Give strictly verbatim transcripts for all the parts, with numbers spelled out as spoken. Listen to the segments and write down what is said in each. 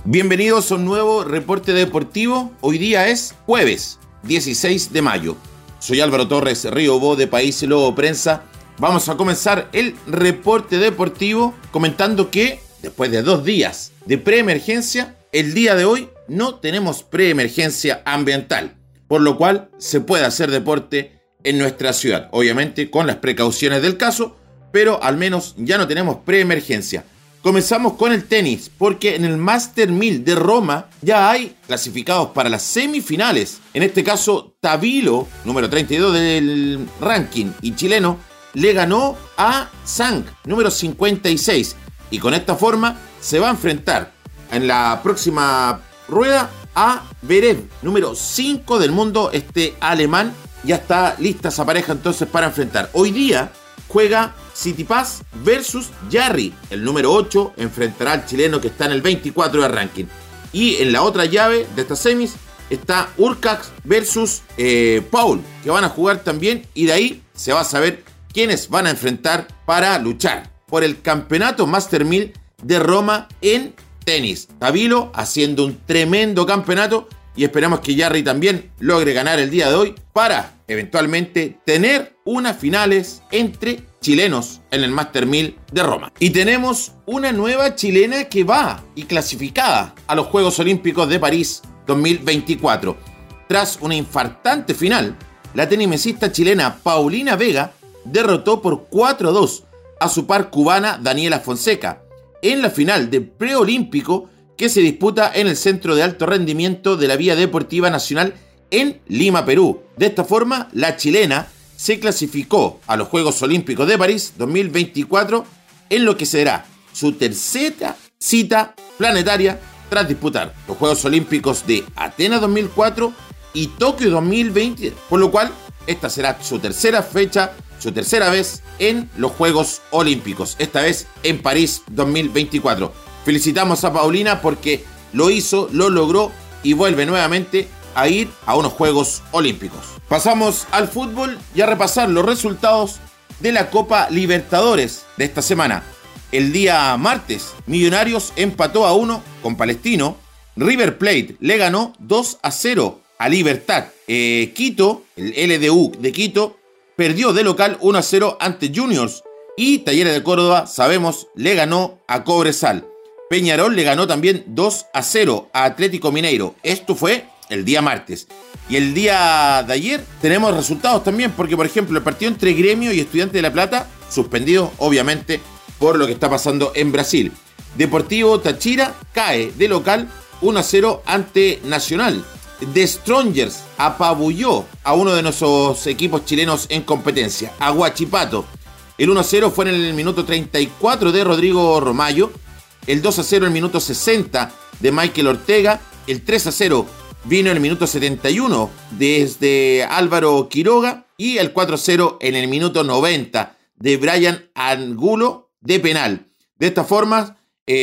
Bienvenidos a un nuevo reporte deportivo. Hoy día es jueves dieciséis de mayo. Soy Álvaro Torres Río de País Lobo Prensa. Vamos a comenzar el reporte deportivo comentando que después de dos días de preemergencia, el día de hoy no tenemos preemergencia ambiental, por lo cual se puede hacer deporte en nuestra ciudad, obviamente con las precauciones del caso, pero al menos ya no tenemos preemergencia. Comenzamos con el tenis, porque en el Master mil de Roma ya hay clasificados para las semifinales. En este caso, Tabilo, número treinta y dos del ranking y chileno, le ganó a Zhang, número cincuenta y seis. Y con esta forma se va a enfrentar en la próxima rueda a Zverev, número cinco del mundo, este alemán. Ya está lista esa pareja entonces para enfrentar. Hoy día juega Tsitsipas versus Jarry, el número ocho, enfrentará al chileno que está en el veinticuatro de ranking. Y en la otra llave de estas semis está Urcax versus eh, Paul, que van a jugar también, y de ahí se va a saber quiénes van a enfrentar para luchar por el campeonato Master mil de Roma en tenis. Tabilo haciendo un tremendo campeonato y esperamos que Jarry también logre ganar el día de hoy para eventualmente tener unas finales entre chilenos en el Master mil de Roma. Y tenemos una nueva chilena que va y clasificada a los Juegos Olímpicos de París dos mil veinticuatro. Tras una infartante final, la tenisista chilena Paulina Vega derrotó por cuatro a dos a su par cubana Daniela Fonseca en la final del preolímpico que se disputa en el Centro de Alto Rendimiento de la Vía Deportiva Nacional en Lima, Perú. De esta forma, la chilena se clasificó a los Juegos Olímpicos de París dos mil veinticuatro en lo que será su tercera cita planetaria tras disputar los Juegos Olímpicos de Atenas dos mil cuatro y Tokio dos mil veinte, por lo cual esta será su tercera fecha, su tercera vez en los Juegos Olímpicos, esta vez en París dos mil veinticuatro. Felicitamos a Paulina porque lo hizo, lo logró y vuelve nuevamente a ir a unos Juegos Olímpicos. Pasamos al fútbol y a repasar los resultados de la Copa Libertadores de esta semana. El día martes, Millonarios empató a uno con Palestino. River Plate le ganó dos a cero a Libertad. Eh, Quito, el L D U de Quito, perdió de local uno a cero ante Juniors. Y Talleres de Córdoba, sabemos, le ganó a Cobresal. Peñarol le ganó también dos a cero a Atlético Mineiro. Esto fue el día martes. Y el día de ayer tenemos resultados también, porque por ejemplo el partido entre Gremio y Estudiantes de La Plata, suspendido obviamente por lo que está pasando en Brasil. Deportivo Táchira cae de local uno a cero ante Nacional. The Strongers apabulló a uno de nuestros equipos chilenos en competencia, a Huachipato. El uno a cero fue en el minuto treinta y cuatro de Rodrigo Romayo. El dos a cero en el minuto sesenta de Michael Ortega. El tres a cero vino en el minuto setenta y uno desde Álvaro Quiroga. Y el cuatro a cero en el minuto noventa de Brian Angulo de penal. De esta forma,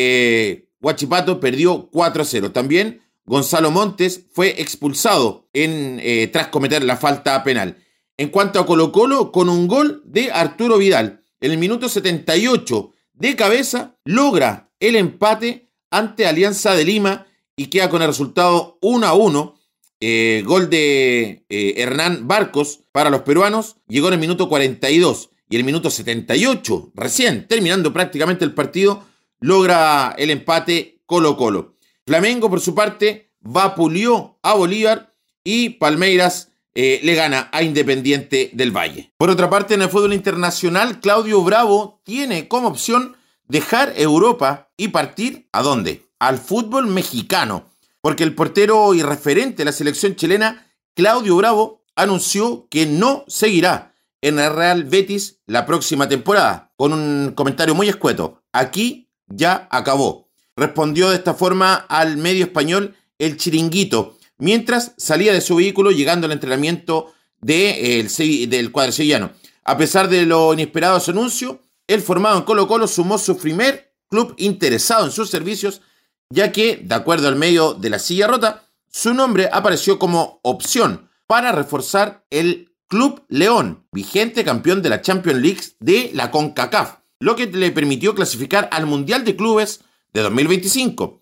eh, Huachipato perdió cuatro a cero. También Gonzalo Montes fue expulsado en, eh, tras cometer la falta penal. En cuanto a Colo-Colo, con un gol de Arturo Vidal, en el minuto setenta y ocho de cabeza, logra el empate ante Alianza de Lima y queda con el resultado uno a uno. Eh, gol de eh, Hernán Barcos para los peruanos llegó en el minuto cuarenta y dos y el minuto setenta y ocho, recién terminando prácticamente el partido, logra el empate Colo-Colo. Flamengo, por su parte, vapuleó a Bolívar y Palmeiras eh, le gana a Independiente del Valle. Por otra parte, en el fútbol internacional, Claudio Bravo tiene como opción dejar Europa y partir ¿a dónde? Al fútbol mexicano, porque el portero y referente de la selección chilena, Claudio Bravo, anunció que no seguirá en el Real Betis la próxima temporada, con un comentario muy escueto: aquí ya acabó. Respondió de esta forma al medio español El Chiringuito, mientras salía de su vehículo llegando al entrenamiento de, eh, el, del cuadro sevillano. A pesar de lo inesperado de su anuncio, el formado en Colo-Colo sumó su primer club interesado en sus servicios, ya que, de acuerdo al medio de La Silla Rota, su nombre apareció como opción para reforzar el Club León, vigente campeón de la Champions League de la CONCACAF, lo que le permitió clasificar al Mundial de Clubes de dos mil veinticinco.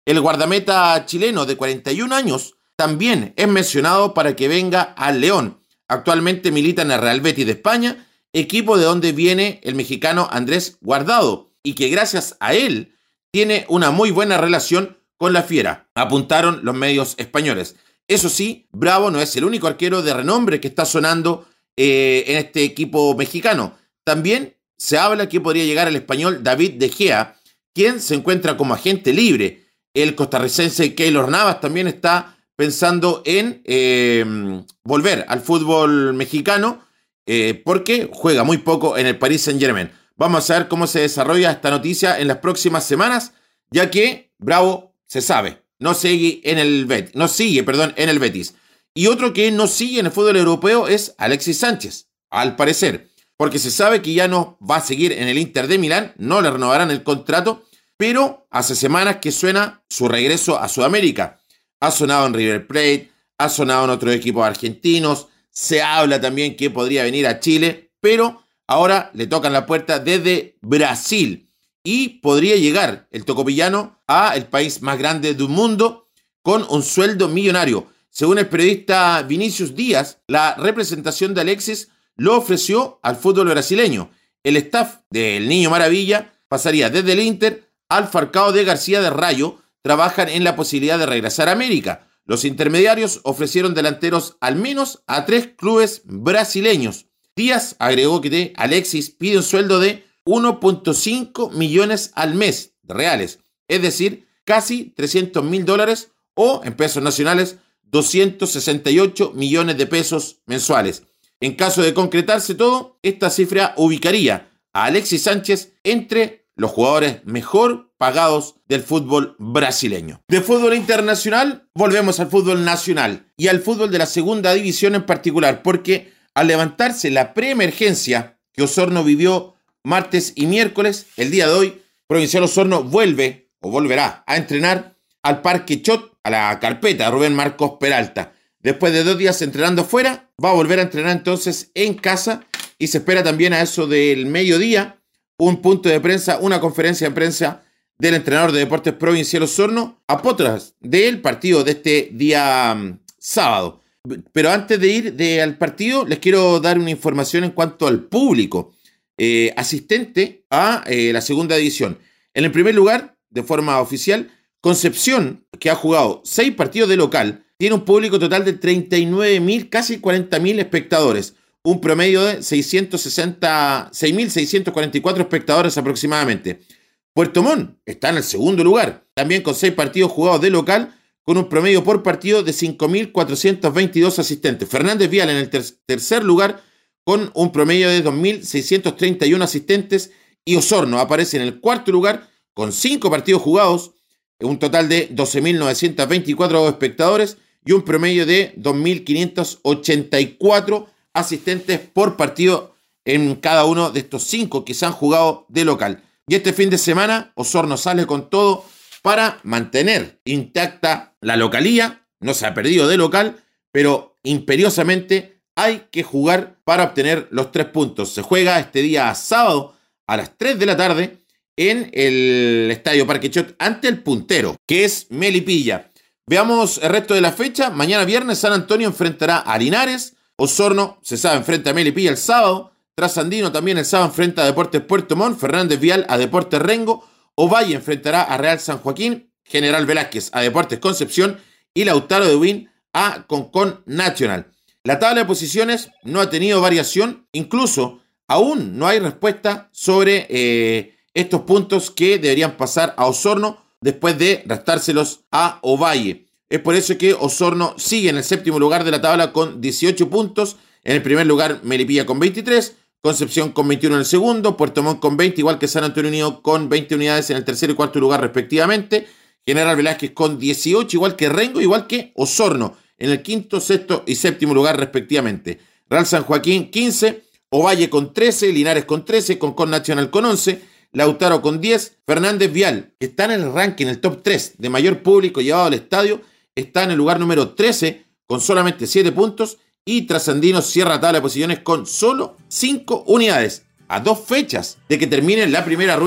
El guardameta chileno de cuarenta y un años también es mencionado para que venga al León. Actualmente milita en el Real Betis de España, equipo de donde viene el mexicano Andrés Guardado, y que gracias a él tiene una muy buena relación con la Fiera, apuntaron los medios españoles. Eso sí, Bravo no es el único arquero de renombre que está sonando eh, en este equipo mexicano. También se habla que podría llegar el español David De Gea, quien se encuentra como agente libre. El costarricense Keylor Navas también está pensando en eh, volver al fútbol mexicano eh, porque juega muy poco en el Paris Saint-Germain. Vamos a ver cómo se desarrolla esta noticia en las próximas semanas, ya que Bravo se sabe, no sigue en el Betis, no sigue, perdón, en el Betis. Y otro que no sigue en el fútbol europeo es Alexis Sánchez, al parecer, porque se sabe que ya no va a seguir en el Inter de Milán, no le renovarán el contrato, pero hace semanas que suena su regreso a Sudamérica. Ha sonado en River Plate, ha sonado en otros equipos argentinos, se habla también que podría venir a Chile, pero ahora le tocan la puerta desde Brasil y podría llegar el tocopillano a el país más grande del mundo con un sueldo millonario. Según el periodista Vinicius Díaz, la representación de Alexis lo ofreció al fútbol brasileño. El staff del Niño Maravilla pasaría desde el Inter al Falcao de García de Rayo. Trabajan en la posibilidad de regresar a América. Los intermediarios ofrecieron delanteros al menos a tres clubes brasileños. Díaz agregó que Alexis pide un sueldo de uno punto cinco millones al mes reales, es decir, casi trescientos mil dólares o en pesos nacionales doscientos sesenta y ocho millones de pesos mensuales. En caso de concretarse todo, esta cifra ubicaría a Alexis Sánchez entre los jugadores mejor pagados del fútbol brasileño. De fútbol internacional, volvemos al fútbol nacional y al fútbol de la segunda división en particular, porque al levantarse la preemergencia que Osorno vivió martes y miércoles, el día de hoy, Provincial Osorno vuelve o volverá a entrenar al Parque Chot, a la carpeta de Rubén Marcos Peralta. Después de dos días entrenando fuera, va a volver a entrenar entonces en casa y se espera también a eso del mediodía un punto de prensa, una conferencia de prensa del entrenador de Deportes Provincial Osorno a potras del partido de este día um, sábado. Pero antes de ir de, al partido, les quiero dar una información en cuanto al público eh, asistente a eh, la segunda división. En el primer lugar, de forma oficial, Concepción, que ha jugado seis partidos de local, tiene un público total de treinta y nueve mil, casi cuarenta mil espectadores. Un promedio de seiscientos sesenta, seis mil seiscientos cuarenta y cuatro espectadores aproximadamente. Puerto Montt está en el segundo lugar, también con seis partidos jugados de local, con un promedio por partido de cinco mil cuatrocientos veintidós asistentes. Fernández Vial en el ter- tercer lugar, con un promedio de dos mil seiscientos treinta y uno asistentes, y Osorno aparece en el cuarto lugar, con cinco partidos jugados, un total de doce mil novecientos veinticuatro espectadores, y un promedio de dos mil quinientos ochenta y cuatro asistentes por partido en cada uno de estos cinco que se han jugado de local. Y este fin de semana Osorno sale con todo para mantener intacta la localía. No se ha perdido de local, pero imperiosamente hay que jugar para obtener los tres puntos. Se juega este día sábado a las tres de la tarde en el Estadio Parque Chot ante el puntero, que es Melipilla. Veamos el resto de la fecha. Mañana viernes San Antonio enfrentará a Linares. Osorno, se sabe, enfrenta a Melipilla el sábado. Trasandino también el sábado enfrenta a Deportes Puerto Montt. Fernández Vial a Deportes Rengo. Ovalle enfrentará a Real San Joaquín. General Velázquez a Deportes Concepción. Y Lautaro de Buin a Concón Nacional. La tabla de posiciones no ha tenido variación. Incluso aún no hay respuesta sobre eh, estos puntos que deberían pasar a Osorno después de restárselos a Ovalle. Es por eso que Osorno sigue en el séptimo lugar de la tabla con dieciocho puntos. En el primer lugar Melipilla con veintitrés, Concepción con veintiuno en el segundo, Puerto Montt con veinte, igual que San Antonio Unido con veinte unidades en el tercer y cuarto lugar respectivamente. General Velázquez con dieciocho, igual que Rengo, igual que Osorno en el quinto, sexto y séptimo lugar respectivamente. Real San Joaquín quince, Ovalle con trece, Linares con trece, Concón Nacional con once, Lautaro con diez, Fernández Vial, que está en el ranking, el top tres de mayor público llevado al estadio, está en el lugar número trece con solamente siete puntos, y Trasandino cierra tabla de posiciones con solo cinco unidades, a dos fechas de que termine la primera rueda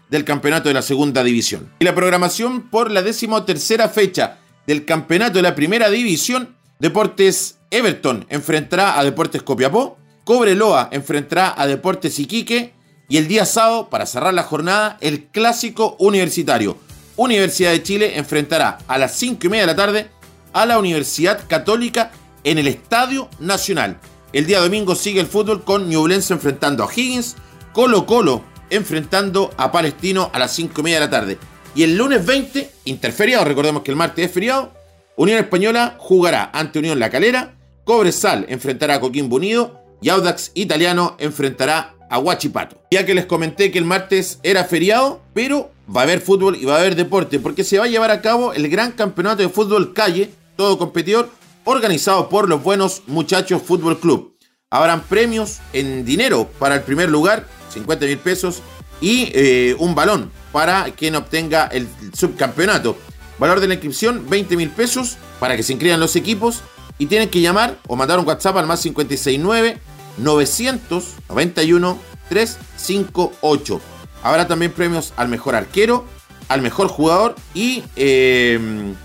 del campeonato de la segunda división. Y la programación por la decimotercera fecha del campeonato de la primera división: Deportes Everton enfrentará a Deportes Copiapó, Cobreloa enfrentará a Deportes Iquique, y el día sábado, para cerrar la jornada, el clásico universitario. Universidad de Chile enfrentará a las cinco y media de la tarde a la Universidad Católica en el Estadio Nacional. El día domingo sigue el fútbol con Ñublense enfrentando a Higgins, Colo Colo enfrentando a Palestino a las cinco y media de la tarde. Y el lunes veinte, interferiado, recordemos que el martes es feriado, Unión Española jugará ante Unión La Calera, Cobresal enfrentará a Coquimbo Unido y Audax Italiano enfrentará a Huachipato. Ya que les comenté que el martes era feriado, pero va a haber fútbol y va a haber deporte, porque se va a llevar a cabo el gran campeonato de fútbol calle, todo competidor, organizado por los Buenos Muchachos Fútbol Club. Habrán premios en dinero para el primer lugar, cincuenta mil pesos, y eh, un balón para quien obtenga el subcampeonato. Valor de la inscripción, veinte mil pesos, para que se inscriban los equipos, y tienen que llamar o mandar un WhatsApp al más cinco seis nueve, novecientos noventa y uno, trescientos cincuenta y ocho. Habrá también premios al mejor arquero, al mejor jugador y eh,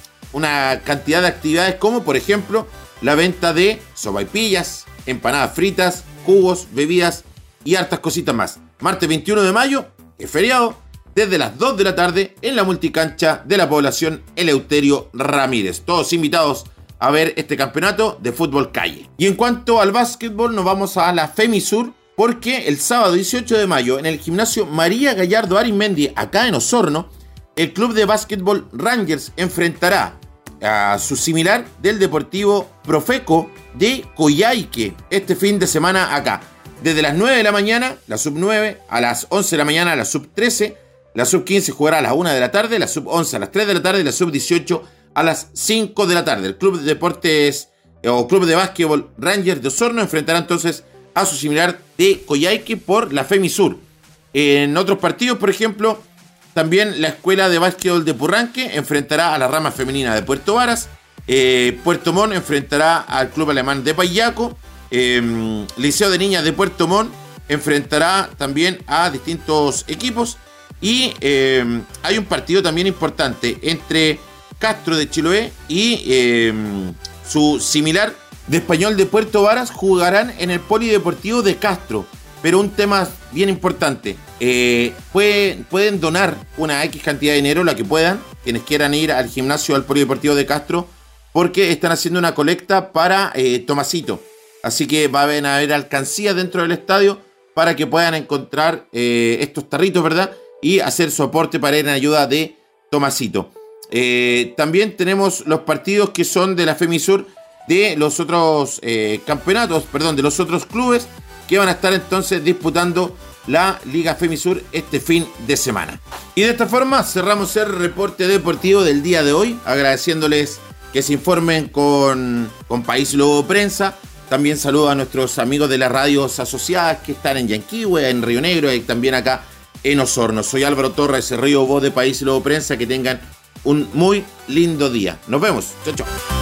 una cantidad de actividades como, por ejemplo, la venta de sopaipillas, empanadas fritas, jugos, bebidas y hartas cositas más. Martes veintiuno de mayo, es feriado, desde las dos de la tarde en la multicancha de la población Eleuterio Ramírez. Todos invitados a ver este campeonato de fútbol calle. Y en cuanto al básquetbol, nos vamos a la FEMISUR, porque el sábado dieciocho de mayo en el gimnasio María Gallardo Arizmendi, acá en Osorno, el club de básquetbol Rangers enfrentará a su similar del Deportivo Profeco de Coyhaique este fin de semana acá. Desde las nueve de la mañana, la sub nueve, a las once de la mañana, la sub trece, la sub quince jugará a las una de la tarde, la sub once a las tres de la tarde y la sub dieciocho a las cinco de la tarde. El club de deportes eh, o club de básquetbol Rangers de Osorno enfrentará entonces a su similar de Coyhaique por la FEMISUR. En otros partidos, por ejemplo, también la Escuela de Básquetbol de Purranque enfrentará a la rama femenina de Puerto Varas. Eh, Puerto Montt enfrentará al club alemán de Payaco. Eh, Liceo de Niñas de Puerto Montt enfrentará también a distintos equipos. Y eh, hay un partido también importante entre Castro de Chiloé y eh, su similar de Español de Puerto Varas. Jugarán en el Polideportivo de Castro. Pero un tema bien importante, eh, puede, pueden donar una X cantidad de dinero, la que puedan, quienes quieran ir al gimnasio al Polideportivo de Castro, porque están haciendo una colecta para eh, Tomasito. Así que va a haber alcancía dentro del estadio para que puedan encontrar eh, estos tarritos, ¿verdad? Y hacer su aporte para ir en ayuda de Tomasito. Eh, también tenemos los partidos que son de la FEMISUR de los otros eh, campeonatos, perdón, de los otros clubes que van a estar entonces disputando la Liga FEMISUR este fin de semana. Y de esta forma cerramos el reporte deportivo del día de hoy, agradeciéndoles que se informen con, con País Lobo Prensa. También saludo a nuestros amigos de las radios asociadas que están en Yanquihue, en Río Negro y también acá en Osorno. Soy Álvaro Torres, Río Voz de País Lobo Prensa. Que tengan un muy lindo día. Nos vemos. Chao, chao.